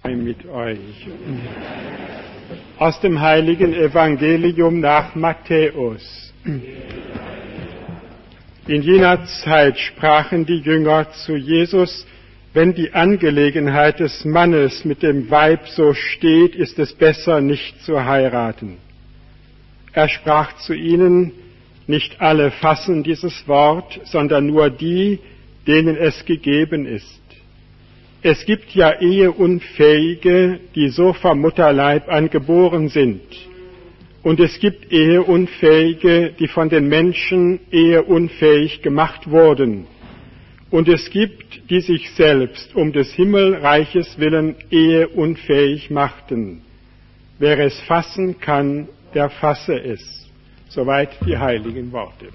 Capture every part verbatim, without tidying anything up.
Mit euch. Aus dem heiligen Evangelium nach Matthäus. In jener Zeit sprachen die Jünger zu Jesus: Wenn die Angelegenheit des Mannes mit dem Weib so steht, ist es besser, nicht zu heiraten. Er sprach zu ihnen: Nicht alle fassen dieses Wort, sondern nur die, denen es gegeben ist. Es gibt ja Eheunfähige, die so vom Mutterleib an geboren sind. Und es gibt Eheunfähige, die von den Menschen eheunfähig gemacht wurden. Und es gibt, die sich selbst um des Himmelreiches willen eheunfähig machten. Wer es fassen kann, der fasse es. Soweit die heiligen Worte.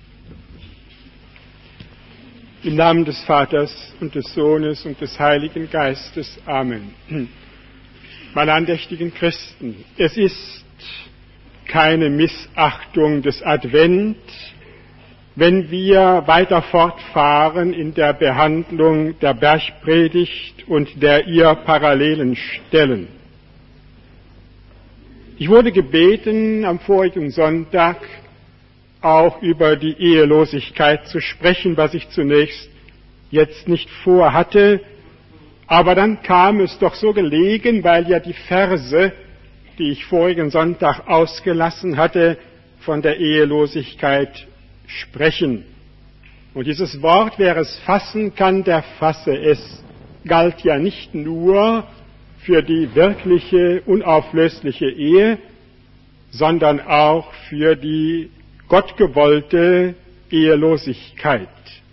Im Namen des Vaters und des Sohnes und des Heiligen Geistes. Amen. Meine andächtigen Christen, es ist keine Missachtung des Advent, wenn wir weiter fortfahren in der Behandlung der Bergpredigt und der ihr parallelen Stellen. Ich wurde gebeten, am vorigen Sonntag auch über die Ehelosigkeit zu sprechen, was ich zunächst jetzt nicht vorhatte. Aber dann kam es doch so gelegen, weil ja die Verse, die ich vorigen Sonntag ausgelassen hatte, von der Ehelosigkeit sprechen. Und dieses Wort, wer es fassen kann, der fasse es, galt ja nicht nur für die wirkliche, unauflösliche Ehe, sondern auch für die gottgewollte Ehelosigkeit.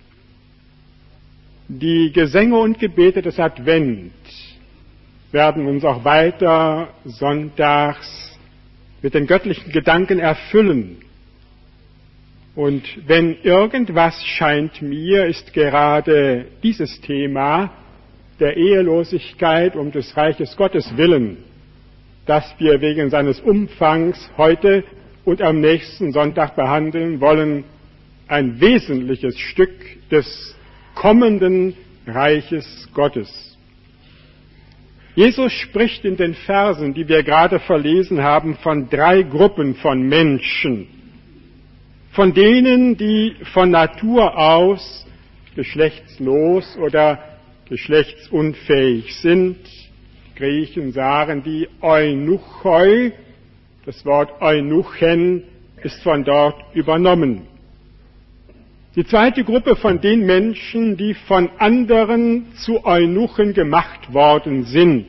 Die Gesänge und Gebete des Advent werden uns auch weiter sonntags mit den göttlichen Gedanken erfüllen. Und wenn irgendwas scheint mir, ist gerade dieses Thema der Ehelosigkeit um des Reiches Gottes willen, das wir wegen seines Umfangs heute und am nächsten Sonntag behandeln wollen, ein wesentliches Stück des kommenden Reiches Gottes. Jesus spricht in den Versen, die wir gerade verlesen haben, von drei Gruppen von Menschen. Von denen, die von Natur aus geschlechtslos oder geschlechtsunfähig sind. Griechen sagen die Eunuchoi. Das Wort Eunuchen ist von dort übernommen. Die zweite Gruppe von den Menschen, die von anderen zu Eunuchen gemacht worden sind,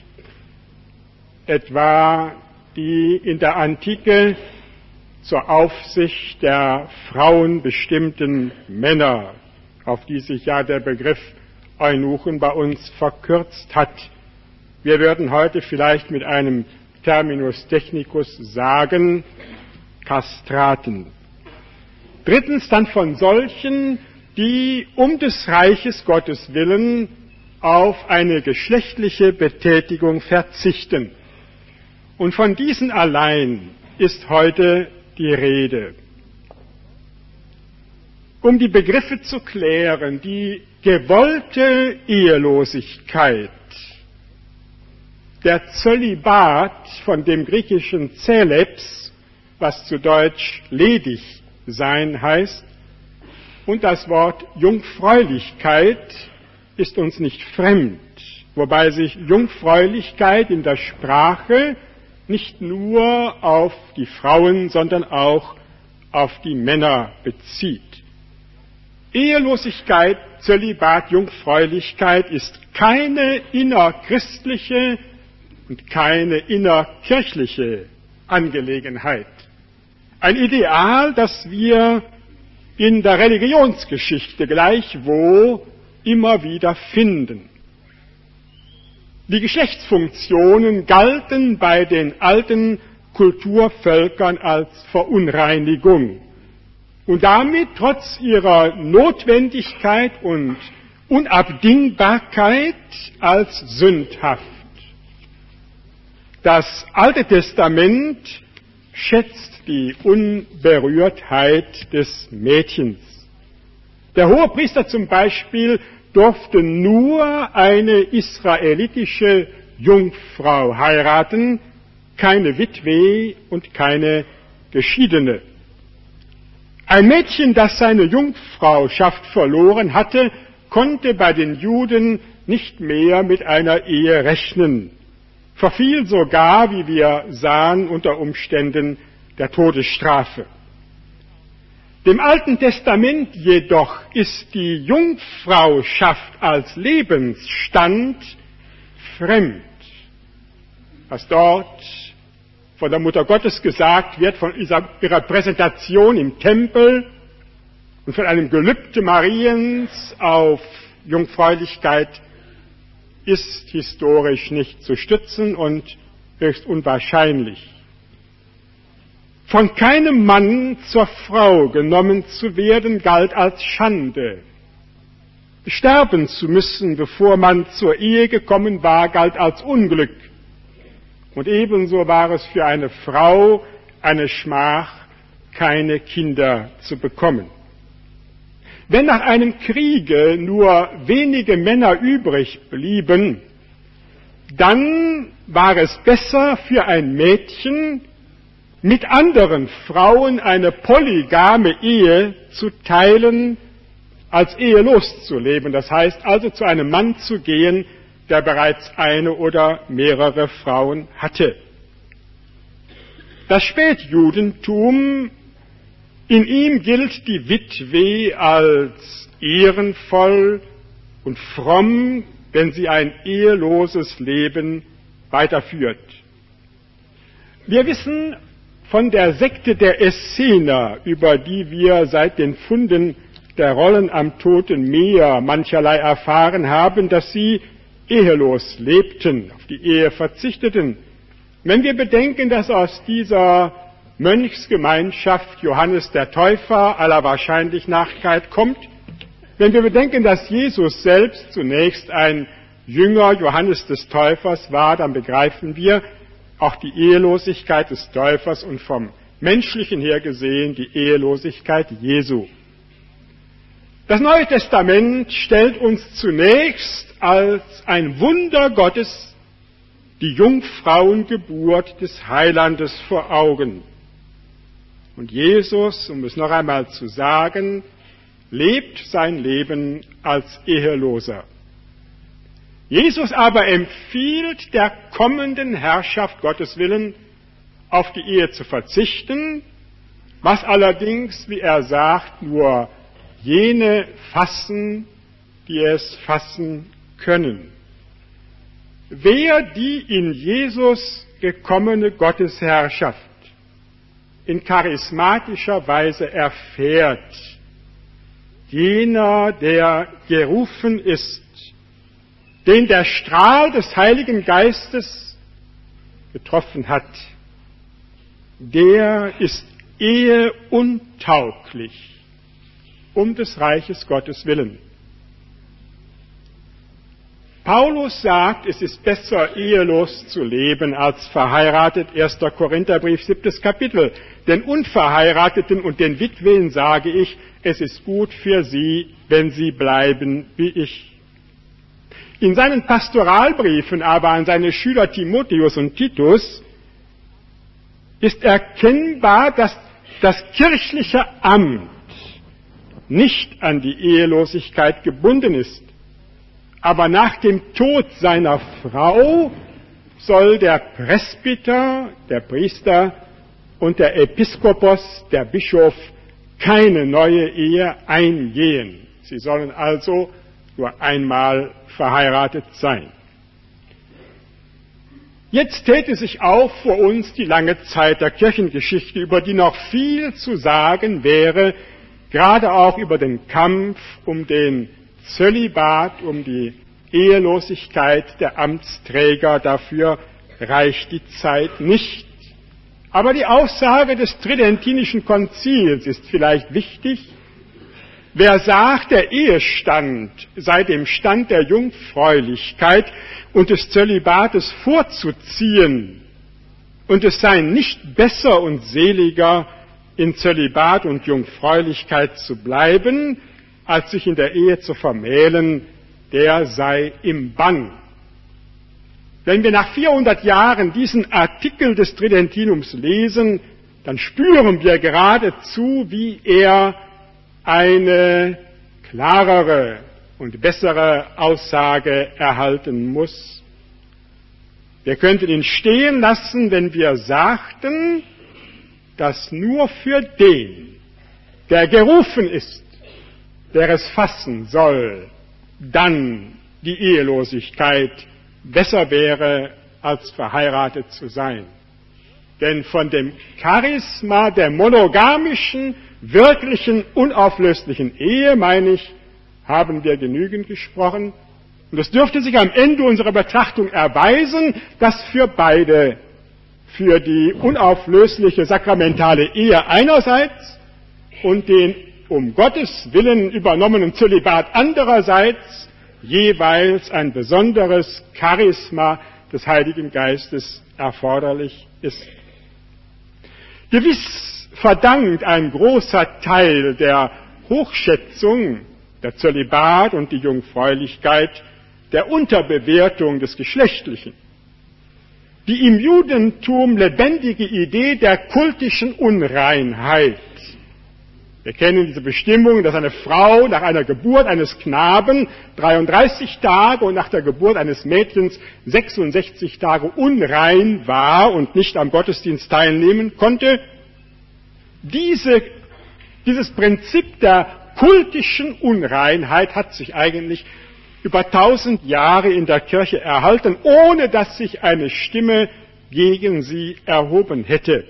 etwa die in der Antike zur Aufsicht der Frauen bestimmten Männer, auf die sich ja der Begriff Eunuchen bei uns verkürzt hat. Wir würden heute vielleicht mit einem Terminus technicus sagen, Kastraten. Drittens dann von solchen, die um des Reiches Gottes willen auf eine geschlechtliche Betätigung verzichten. Und von diesen allein ist heute die Rede. Um die Begriffe zu klären, die gewollte Ehelosigkeit, der Zölibat von dem griechischen Zeleps, was zu Deutsch ledig sein heißt, und das Wort Jungfräulichkeit ist uns nicht fremd, wobei sich Jungfräulichkeit in der Sprache nicht nur auf die Frauen, sondern auch auf die Männer bezieht. Ehelosigkeit, Zölibat, Jungfräulichkeit ist keine innerchristliche und keine innerkirchliche Angelegenheit. Ein Ideal, das wir in der Religionsgeschichte gleichwohl immer wieder finden. Die Geschlechtsfunktionen galten bei den alten Kulturvölkern als Verunreinigung und damit trotz ihrer Notwendigkeit und Unabdingbarkeit als sündhaft. Das Alte Testament schätzt die Unberührtheit des Mädchens. Der Hohepriester zum Beispiel durfte nur eine israelitische Jungfrau heiraten, keine Witwe und keine Geschiedene. Ein Mädchen, das seine Jungfrauschaft verloren hatte, konnte bei den Juden nicht mehr mit einer Ehe rechnen, verfiel sogar, wie wir sahen, unter Umständen der Todesstrafe. Dem Alten Testament jedoch ist die Jungfrauschaft als Lebensstand fremd. Was dort von der Mutter Gottes gesagt wird, von ihrer Präsentation im Tempel und von einem Gelübde Mariens auf Jungfräulichkeit, ist historisch nicht zu stützen und höchst unwahrscheinlich. Von keinem Mann zur Frau genommen zu werden, galt als Schande. Sterben zu müssen, bevor man zur Ehe gekommen war, galt als Unglück. Und ebenso war es für eine Frau eine Schmach, keine Kinder zu bekommen. Wenn nach einem Kriege nur wenige Männer übrig blieben, dann war es besser für ein Mädchen, mit anderen Frauen eine polygame Ehe zu teilen, als ehelos zu leben. Das heißt also, zu einem Mann zu gehen, der bereits eine oder mehrere Frauen hatte. Das Spätjudentum, in ihm gilt die Witwe als ehrenvoll und fromm, wenn sie ein eheloses Leben weiterführt. Wir wissen von der Sekte der Essener, über die wir seit den Funden der Rollen am Toten Meer mancherlei erfahren haben, dass sie ehelos lebten, auf die Ehe verzichteten. Wenn wir bedenken, dass aus dieser Mönchsgemeinschaft Johannes der Täufer aller Wahrscheinlichkeit kommt, wenn wir bedenken, dass Jesus selbst zunächst ein Jünger Johannes des Täufers war, dann begreifen wir auch die Ehelosigkeit des Täufers und vom Menschlichen her gesehen die Ehelosigkeit Jesu. Das Neue Testament stellt uns zunächst als ein Wunder Gottes die Jungfrauengeburt des Heilandes vor Augen. Und Jesus, um es noch einmal zu sagen, lebt sein Leben als Eheloser. Jesus aber empfiehlt der kommenden Herrschaft Gottes willen, auf die Ehe zu verzichten, was allerdings, wie er sagt, nur jene fassen, die es fassen können. Wer die in Jesus gekommene Gottesherrschaft in charismatischer Weise erfährt, jener, der gerufen ist, den der Strahl des Heiligen Geistes getroffen hat, der ist eheuntauglich um des Reiches Gottes willen. Paulus sagt, es ist besser, ehelos zu leben, als verheiratet, erster Korintherbrief, siebtes Kapitel. Den Unverheirateten und den Witwen sage ich, es ist gut für sie, wenn sie bleiben wie ich. In seinen Pastoralbriefen aber an seine Schüler Timotheus und Titus ist erkennbar, dass das kirchliche Amt nicht an die Ehelosigkeit gebunden ist. Aber nach dem Tod seiner Frau soll der Presbyter, der Priester und der Episkopos, der Bischof, keine neue Ehe eingehen. Sie sollen also nur einmal verheiratet sein. Jetzt täte sich auf vor uns die lange Zeit der Kirchengeschichte, über die noch viel zu sagen wäre, gerade auch über den Kampf um den Zölibat, um die Ehelosigkeit der Amtsträger. Dafür reicht die Zeit nicht. Aber die Aussage des Tridentinischen Konzils ist vielleicht wichtig. Wer sagt, der Ehestand sei dem Stand der Jungfräulichkeit und des Zölibates vorzuziehen und es sei nicht besser und seliger, in Zölibat und Jungfräulichkeit zu bleiben, als sich in der Ehe zu vermählen, der sei im Bann. Wenn wir nach vierhundert Jahren diesen Artikel des Tridentinums lesen, dann spüren wir geradezu, wie er eine klarere und bessere Aussage erhalten muss. Wir könnten ihn stehen lassen, wenn wir sagten, dass nur für den, der gerufen ist, der es fassen soll, dann die Ehelosigkeit besser wäre, als verheiratet zu sein. Denn von dem Charisma der monogamischen, wirklichen, unauflöslichen Ehe, meine ich, haben wir genügend gesprochen. Und es dürfte sich am Ende unserer Betrachtung erweisen, dass für beide, für die unauflösliche sakramentale Ehe einerseits und den um Gottes Willen übernommenen Zölibat andererseits jeweils ein besonderes Charisma des Heiligen Geistes erforderlich ist. Gewiss verdankt ein großer Teil der Hochschätzung der Zölibat und die Jungfräulichkeit der Unterbewertung des Geschlechtlichen. Die im Judentum lebendige Idee der kultischen Unreinheit. Wir kennen diese Bestimmung, dass eine Frau nach einer Geburt eines Knaben dreiunddreißig Tage und nach der Geburt eines Mädchens sechsundsechzig Tage unrein war und nicht am Gottesdienst teilnehmen konnte. Diese, dieses Prinzip der kultischen Unreinheit hat sich eigentlich über tausend Jahre in der Kirche erhalten, ohne dass sich eine Stimme gegen sie erhoben hätte.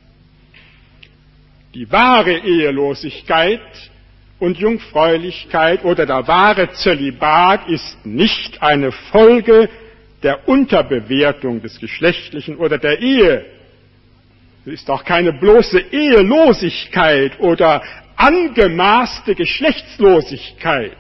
Die wahre Ehelosigkeit und Jungfräulichkeit oder der wahre Zölibat ist nicht eine Folge der Unterbewertung des Geschlechtlichen oder der Ehe. Es ist auch keine bloße Ehelosigkeit oder angemaßte Geschlechtslosigkeit.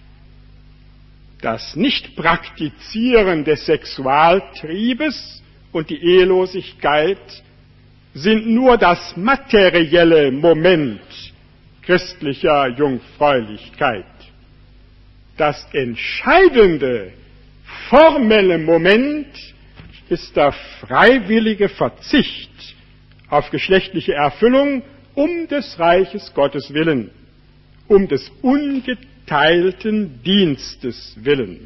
Das Nichtpraktizieren des Sexualtriebes und die Ehelosigkeit sind nur das materielle Moment christlicher Jungfräulichkeit. Das entscheidende, formelle Moment ist der freiwillige Verzicht auf geschlechtliche Erfüllung um des Reiches Gottes willen, um des ungeteilten Dienstes willen.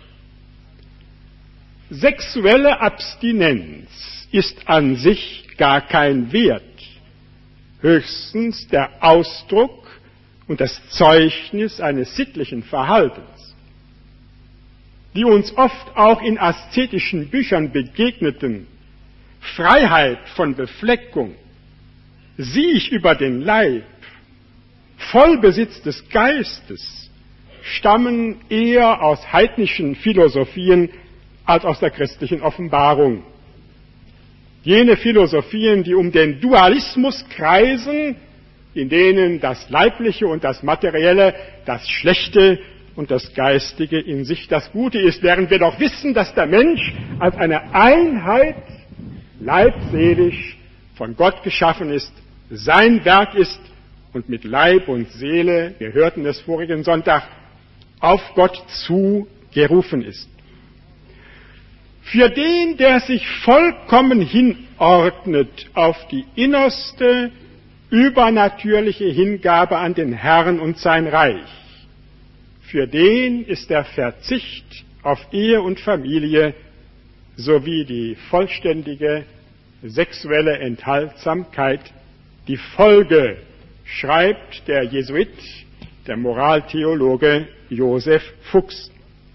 Sexuelle Abstinenz ist an sich gar kein Wert, höchstens der Ausdruck und das Zeugnis eines sittlichen Verhaltens. Die uns oft auch in aszetischen Büchern begegneten Freiheit von Befleckung, Sieg über den Leib, Vollbesitz des Geistes stammen eher aus heidnischen Philosophien als aus der christlichen Offenbarung. Jene Philosophien, die um den Dualismus kreisen, in denen das Leibliche und das Materielle, das Schlechte und das Geistige in sich das Gute ist, während wir doch wissen, dass der Mensch als eine Einheit leibseelisch von Gott geschaffen ist, sein Werk ist und mit Leib und Seele, wir hörten es vorigen Sonntag, auf Gott zu gerufen ist. Für den, der sich vollkommen hinordnet auf die innerste, übernatürliche Hingabe an den Herrn und sein Reich, für den ist der Verzicht auf Ehe und Familie sowie die vollständige sexuelle Enthaltsamkeit die Folge, schreibt der Jesuit, der Moraltheologe Josef Fuchs.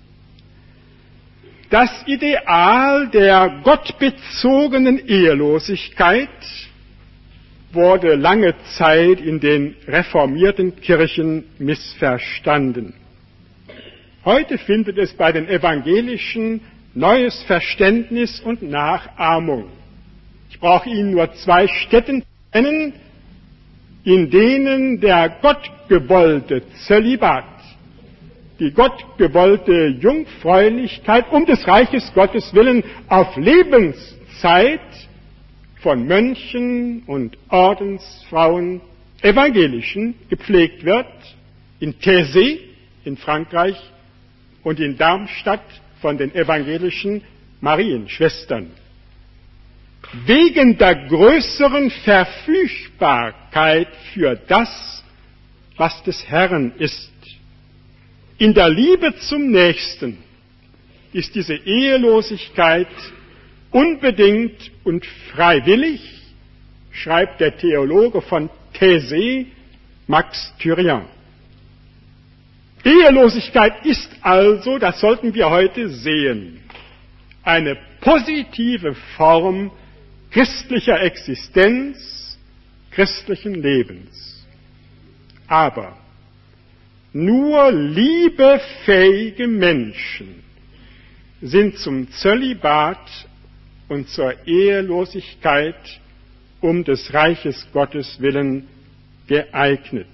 Das Ideal der gottbezogenen Ehelosigkeit wurde lange Zeit in den reformierten Kirchen missverstanden. Heute findet es bei den Evangelischen neues Verständnis und Nachahmung. Ich brauche Ihnen nur zwei Stätten nennen, in denen der gottgewollte Zölibat, die gottgewollte Jungfräulichkeit um des Reiches Gottes willen auf Lebenszeit von Mönchen und Ordensfrauen, Evangelischen, gepflegt wird, in Thésée in Frankreich und in Darmstadt von den Evangelischen Marienschwestern, wegen der größeren Verfügbarkeit für das, was des Herrn ist. In der Liebe zum Nächsten ist diese Ehelosigkeit unbedingt und freiwillig, schreibt der Theologe von Taizé, Max Thyrien. Ehelosigkeit ist also, das sollten wir heute sehen, eine positive Form christlicher Existenz, christlichen Lebens. Aber nur liebefähige Menschen sind zum Zölibat und zur Ehelosigkeit um des Reiches Gottes willen geeignet.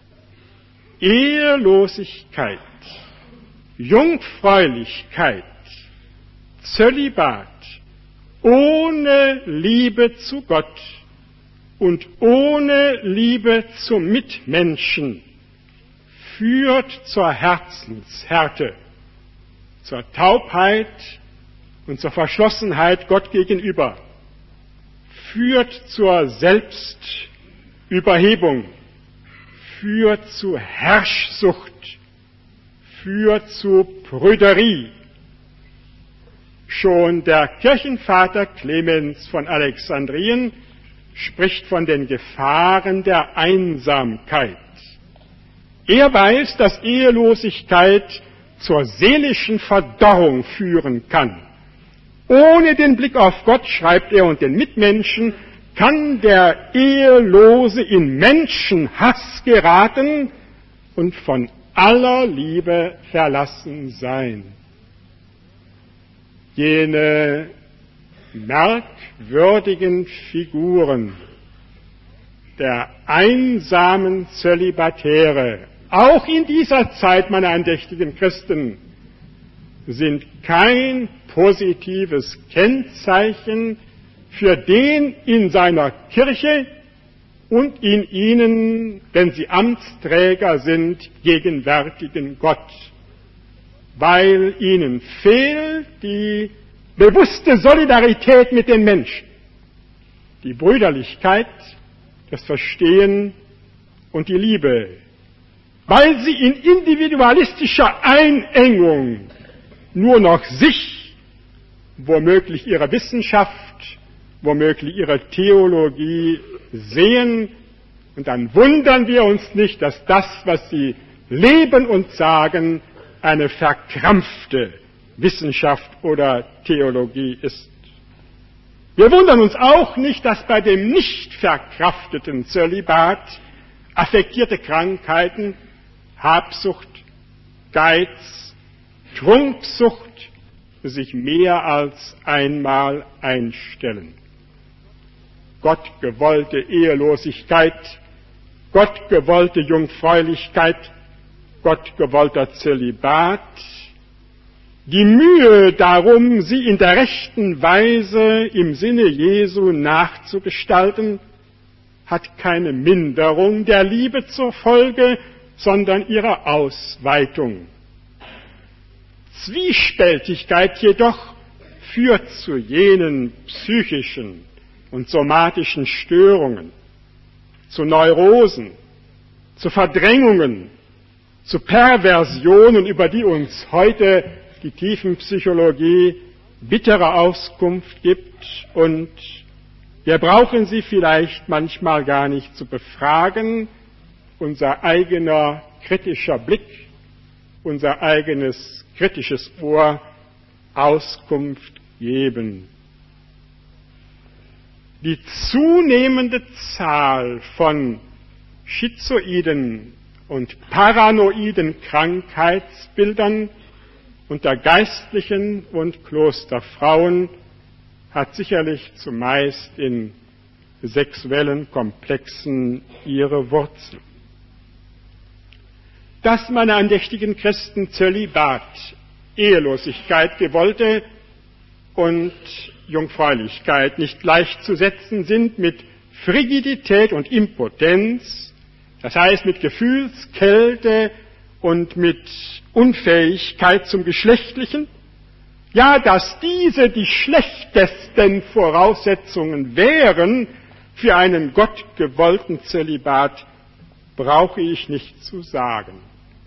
Ehelosigkeit, Jungfräulichkeit, Zölibat ohne Liebe zu Gott und ohne Liebe zum Mitmenschen führt zur Herzenshärte, zur Taubheit und zur Verschlossenheit Gott gegenüber, führt zur Selbstüberhebung, führt zu Herrschsucht, führt zu Prüderie. Schon der Kirchenvater Clemens von Alexandrien spricht von den Gefahren der Einsamkeit. Er weiß, dass Ehelosigkeit zur seelischen Verdorrung führen kann. Ohne den Blick auf Gott, schreibt er, und den Mitmenschen, kann der Ehelose in Menschenhass geraten und von aller Liebe verlassen sein. Jene merkwürdigen Figuren der einsamen Zölibatäre, auch in dieser Zeit, meine andächtigen Christen, sind kein positives Kennzeichen für den in seiner Kirche und in ihnen, wenn sie Amtsträger sind, gegenwärtigen Gott, weil ihnen fehlt die bewusste Solidarität mit den Menschen, die Brüderlichkeit, das Verstehen und die Liebe, weil sie in individualistischer Einengung nur noch sich, womöglich ihre Wissenschaft, womöglich ihre Theologie sehen, und dann wundern wir uns nicht, dass das, was sie leben und sagen, eine verkrampfte Wissenschaft oder Theologie ist. Wir wundern uns auch nicht, dass bei dem nicht verkrafteten Zölibat affektierte Krankheiten, Habsucht, Geiz, Trunksucht sich mehr als einmal einstellen. Gottgewollte Ehelosigkeit, gottgewollte Jungfräulichkeit, gottgewollter Zölibat, die Mühe darum, sie in der rechten Weise im Sinne Jesu nachzugestalten, hat keine Minderung der Liebe zur Folge, sondern ihre Ausweitung. Zwiespältigkeit jedoch führt zu jenen psychischen und somatischen Störungen, zu Neurosen, zu Verdrängungen, zu Perversionen, über die uns heute die Tiefenpsychologie bittere Auskunft gibt, und wir brauchen sie vielleicht manchmal gar nicht zu befragen. Unser eigener kritischer Blick, unser eigenes kritisches Ohr Auskunft geben. Die zunehmende Zahl von schizoiden und paranoiden Krankheitsbildern unter Geistlichen und Klosterfrauen hat sicherlich zumeist in sexuellen Komplexen ihre Wurzel. Dass, meine andächtigen Christen, Zölibat, Ehelosigkeit, gewollte und Jungfräulichkeit nicht gleichzusetzen sind mit Frigidität und Impotenz, das heißt mit Gefühlskälte und mit Unfähigkeit zum Geschlechtlichen, Ja, dass diese die schlechtesten Voraussetzungen wären für einen gottgewollten Zölibat, brauche ich nicht zu sagen.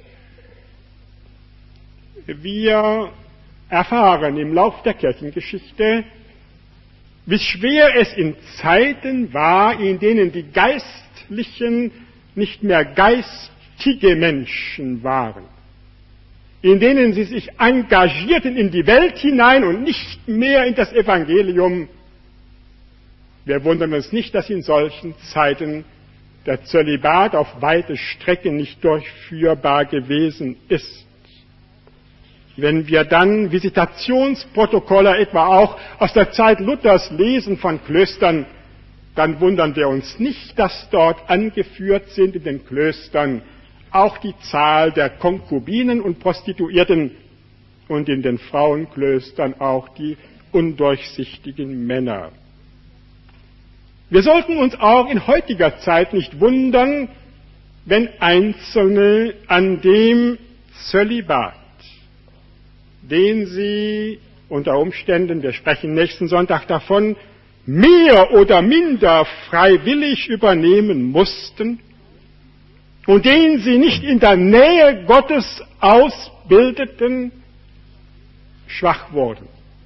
Wir erfahren im Lauf der Kirchengeschichte, wie schwer es in Zeiten war, in denen die Geistlichen nicht mehr geistige Menschen waren, in denen sie sich engagierten in die Welt hinein und nicht mehr in das Evangelium. Wir wundern uns nicht, dass in solchen Zeiten der Zölibat auf weite Strecken nicht durchführbar gewesen ist. Wenn wir dann Visitationsprotokolle etwa auch aus der Zeit Luthers lesen von Klöstern, dann wundern wir uns nicht, dass dort angeführt sind in den Klöstern auch die Zahl der Konkubinen und Prostituierten und in den Frauenklöstern auch die undurchsichtigen Männer. Wir sollten uns auch in heutiger Zeit nicht wundern, wenn Einzelne an dem Zölibat, den sie unter Umständen, wir sprechen nächsten Sonntag davon, mehr oder minder freiwillig übernehmen mussten und den sie nicht in der Nähe Gottes ausbildeten, schwach wurden.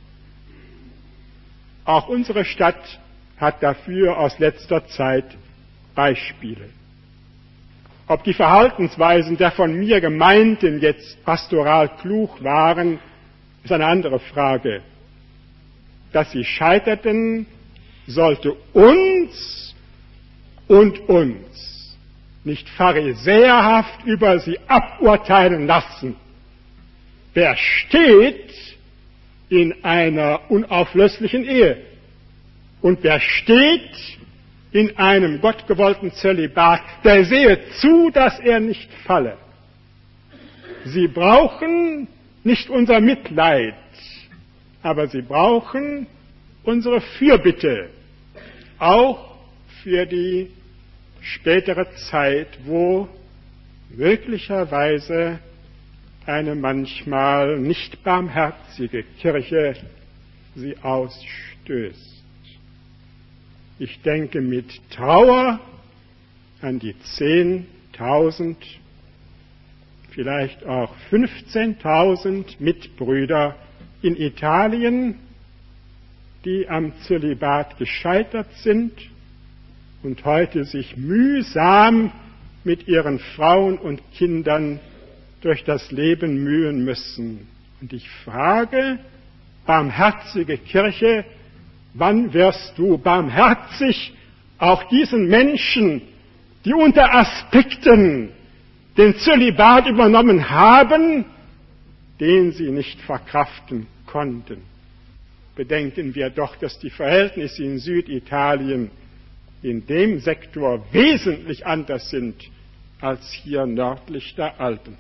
Auch unsere Stadt hat dafür aus letzter Zeit Beispiele. Ob die Verhaltensweisen der von mir Gemeinten jetzt pastoral klug waren, ist eine andere Frage. Dass sie scheiterten, sollte uns und uns nicht pharisäerhaft über sie aburteilen lassen. Wer steht in einer unauflöslichen Ehe und wer steht in einem gottgewollten Zölibat, der sehe zu, dass er nicht falle. Sie brauchen nicht unser Mitleid, aber sie brauchen unsere Fürbitte, auch für die spätere Zeit, wo möglicherweise eine manchmal nicht barmherzige Kirche sie ausstößt. Ich denke mit Trauer an die zehntausend, vielleicht auch fünfzehntausend Mitbrüder in Italien, die am Zölibat gescheitert sind und heute sich mühsam mit ihren Frauen und Kindern durch das Leben mühen müssen. Und ich frage, barmherzige Kirche, wann wirst du barmherzig auch diesen Menschen, die unter Aspekten den Zölibat übernommen haben, den sie nicht verkraften konnten? Bedenken wir doch, dass die Verhältnisse in Süditalien in dem Sektor wesentlich anders sind als hier nördlich der Alpen.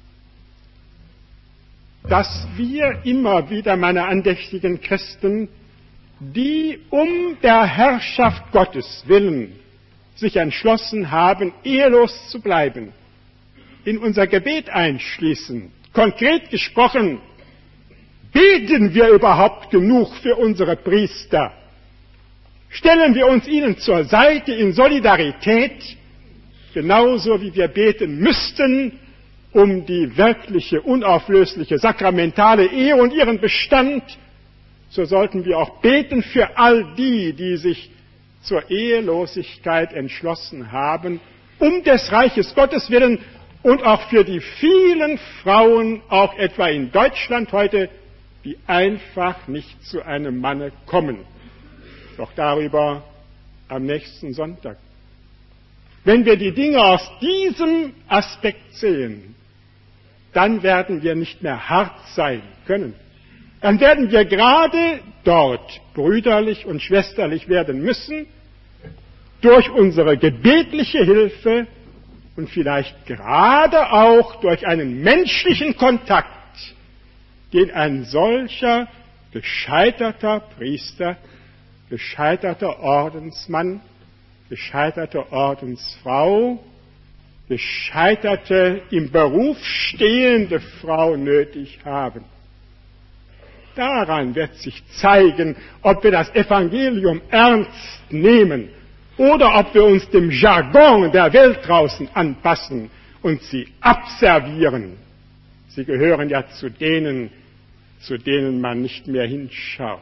Dass wir immer wieder, meine andächtigen Christen, die um der Herrschaft Gottes willen sich entschlossen haben, ehelos zu bleiben, in unser Gebet einschließen. Konkret gesprochen, beten wir überhaupt genug für unsere Priester? Stellen wir uns ihnen zur Seite in Solidarität, genauso wie wir beten müssten um die wirkliche, unauflösliche, sakramentale Ehe und ihren Bestand, so sollten wir auch beten für all die, die sich zur Ehelosigkeit entschlossen haben, um des Reiches Gottes willen und auch für die vielen Frauen, auch etwa in Deutschland heute, die einfach nicht zu einem Manne kommen. Doch darüber am nächsten Sonntag. Wenn wir die Dinge aus diesem Aspekt sehen, dann werden wir nicht mehr hart sein können. Dann werden wir gerade dort brüderlich und schwesterlich werden müssen, durch unsere gebetliche Hilfe und vielleicht gerade auch durch einen menschlichen Kontakt, den ein solcher gescheiterter Priester, gescheiterter Ordensmann, gescheiterte Ordensfrau, gescheiterte im Beruf stehende Frau nötig haben. Daran wird sich zeigen, ob wir das Evangelium ernst nehmen oder ob wir uns dem Jargon der Welt draußen anpassen und sie abservieren. Sie gehören ja zu denen, zu denen man nicht mehr hinschaut.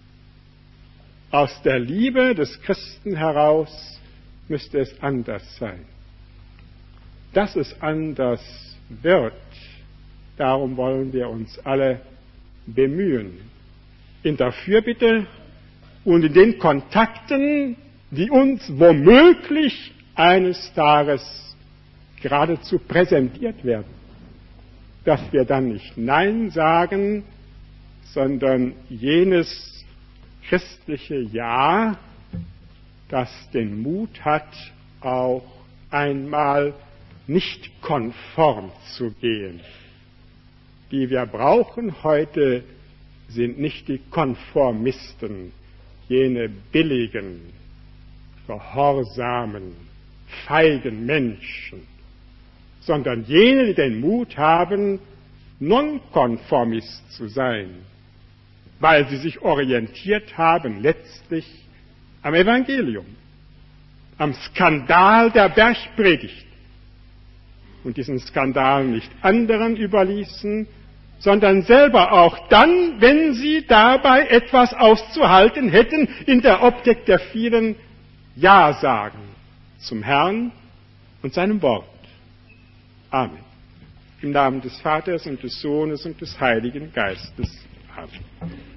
Aus der Liebe des Christen heraus müsste es anders sein. Dass es anders wird, darum wollen wir uns alle bemühen. In der Fürbitte und in den Kontakten, die uns womöglich eines Tages geradezu präsentiert werden. Dass wir dann nicht Nein sagen, sondern jenes christliche Ja, das den Mut hat, auch einmal nicht konform zu gehen. Die wir brauchen heute, sind nicht die Konformisten, jene billigen, gehorsamen, feigen Menschen, sondern jene, die den Mut haben, nonkonformist zu sein, weil sie sich orientiert haben letztlich am Evangelium, am Skandal der Bergpredigt und diesen Skandal nicht anderen überließen, sondern selber auch dann, wenn sie dabei etwas auszuhalten hätten, in der Optik der vielen Ja-Sagen zum Herrn und seinem Wort. Amen. Im Namen des Vaters und des Sohnes und des Heiligen Geistes. Amen.